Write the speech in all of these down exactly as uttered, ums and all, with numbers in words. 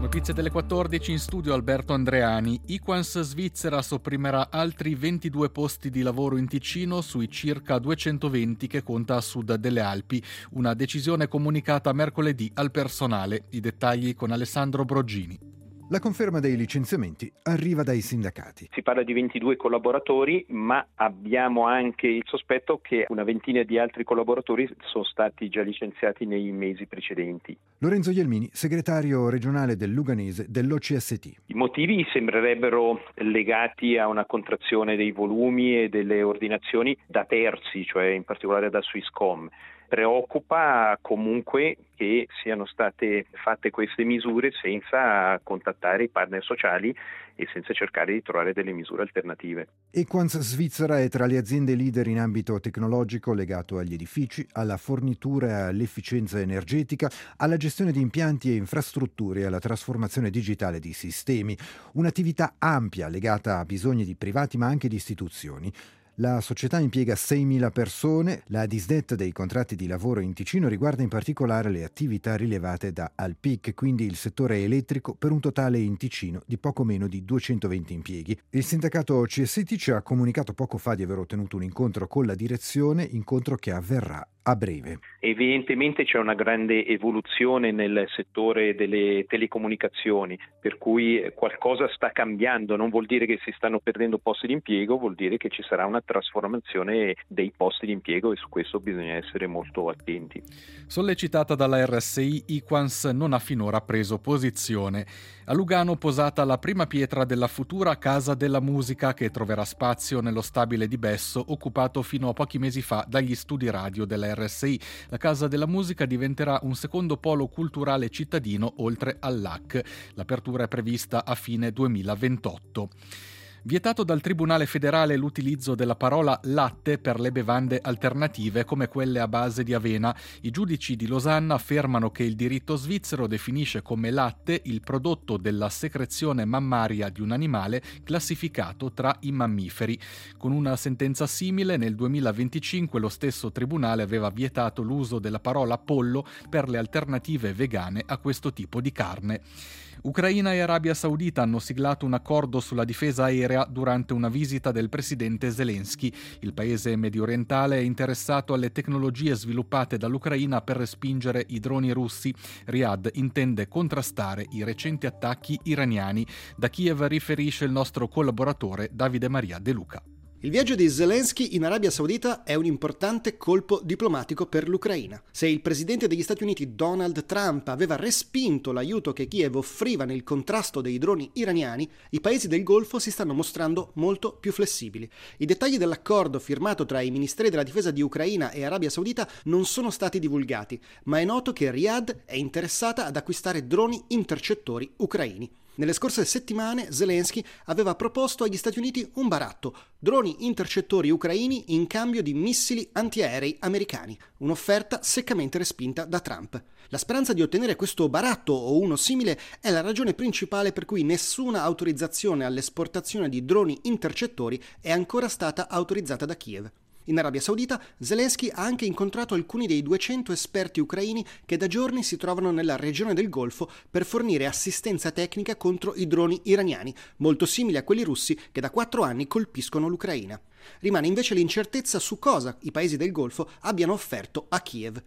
Notizie delle quattordici, in studio Alberto Andreani. Equans Svizzera sopprimerà altri ventidue posti di lavoro in Ticino sui circa duecentoventi che conta a sud delle Alpi. Una decisione comunicata mercoledì al personale. I dettagli con Alessandro Broggini. La conferma dei licenziamenti arriva dai sindacati. Si parla di ventidue collaboratori, ma abbiamo anche il sospetto che una ventina di altri collaboratori sono stati già licenziati nei mesi precedenti. Lorenzo Ielmini, segretario regionale del Luganese dell'O C S T. I motivi sembrerebbero legati a una contrazione dei volumi e delle ordinazioni da terzi, cioè in particolare da Swisscom. Preoccupa comunque che siano state fatte queste misure senza contattare i partner sociali e senza cercare di trovare delle misure alternative. Equans Svizzera è tra le aziende leader in ambito tecnologico legato agli edifici, alla fornitura e all'efficienza energetica, alla gestione di impianti e infrastrutture e alla trasformazione digitale di sistemi. Un'attività ampia legata a bisogni di privati ma anche di istituzioni. La società impiega seimila persone. La disdetta dei contratti di lavoro in Ticino riguarda in particolare le attività rilevate da Alpic, quindi il settore elettrico, per un totale in Ticino di poco meno di duecentoventi impieghi. Il sindacato O C S T ci ha comunicato poco fa di aver ottenuto un incontro con la direzione, incontro che avverrà a breve. Evidentemente c'è una grande evoluzione nel settore delle telecomunicazioni, per cui qualcosa sta cambiando. Non vuol dire che si stanno perdendo posti di impiego, vuol dire che ci sarà una trasformazione dei posti di impiego e su questo bisogna essere molto attenti. Sollecitata dalla R S I, Equans non ha finora preso posizione. A Lugano posata la prima pietra della futura Casa della Musica, che troverà spazio nello stabile di Besso, occupato fino a pochi mesi fa dagli studi radio della R S I. La Casa della Musica diventerà un secondo polo culturale cittadino oltre all'A C. L'apertura è prevista a fine duemilaventotto. Vietato dal Tribunale federale l'utilizzo della parola latte per le bevande alternative come quelle a base di avena. I giudici di Losanna affermano che il diritto svizzero definisce come latte il prodotto della secrezione mammaria di un animale classificato tra i mammiferi. Con una sentenza simile, nel duemilaventicinque lo stesso tribunale aveva vietato l'uso della parola pollo per le alternative vegane a questo tipo di carne. Ucraina e Arabia Saudita hanno siglato un accordo sulla difesa aerea durante una visita del presidente Zelensky. Il paese mediorientale è interessato alle tecnologie sviluppate dall'Ucraina per respingere i droni russi. Riyadh intende contrastare i recenti attacchi iraniani. Da Kiev riferisce il nostro collaboratore Davide Maria De Luca. Il viaggio di Zelensky in Arabia Saudita è un importante colpo diplomatico per l'Ucraina. Se il presidente degli Stati Uniti Donald Trump aveva respinto l'aiuto che Kiev offriva nel contrasto dei droni iraniani, i paesi del Golfo si stanno mostrando molto più flessibili. I dettagli dell'accordo firmato tra i ministeri della difesa di Ucraina e Arabia Saudita non sono stati divulgati, ma è noto che Riyadh è interessata ad acquistare droni intercettori ucraini. Nelle scorse settimane Zelensky aveva proposto agli Stati Uniti un baratto, droni intercettori ucraini in cambio di missili antiaerei americani, un'offerta seccamente respinta da Trump. La speranza di ottenere questo baratto o uno simile è la ragione principale per cui nessuna autorizzazione all'esportazione di droni intercettori è ancora stata autorizzata da Kiev. In Arabia Saudita, Zelensky ha anche incontrato alcuni dei duecento esperti ucraini che da giorni si trovano nella regione del Golfo per fornire assistenza tecnica contro i droni iraniani, molto simili a quelli russi che da quattro anni colpiscono l'Ucraina. Rimane invece l'incertezza su cosa i paesi del Golfo abbiano offerto a Kiev.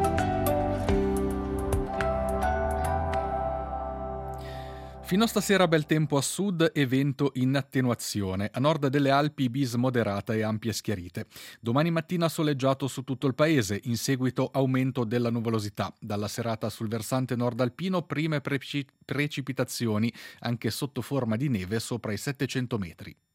Fino a stasera bel tempo a sud e vento in attenuazione. A nord delle Alpi bis moderata e ampie schiarite. Domani mattina soleggiato su tutto il paese, in seguito aumento della nuvolosità. Dalla serata sul versante nord alpino prime preci- precipitazioni, anche sotto forma di neve sopra i settecento metri.